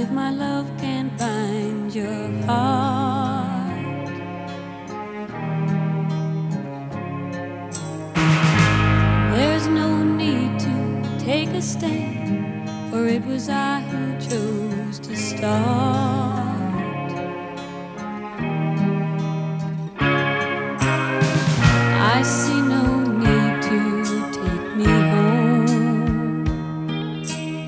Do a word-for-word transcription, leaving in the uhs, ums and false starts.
if my love can't find your heart? There's no need to take a stand, for it was I who chose to start.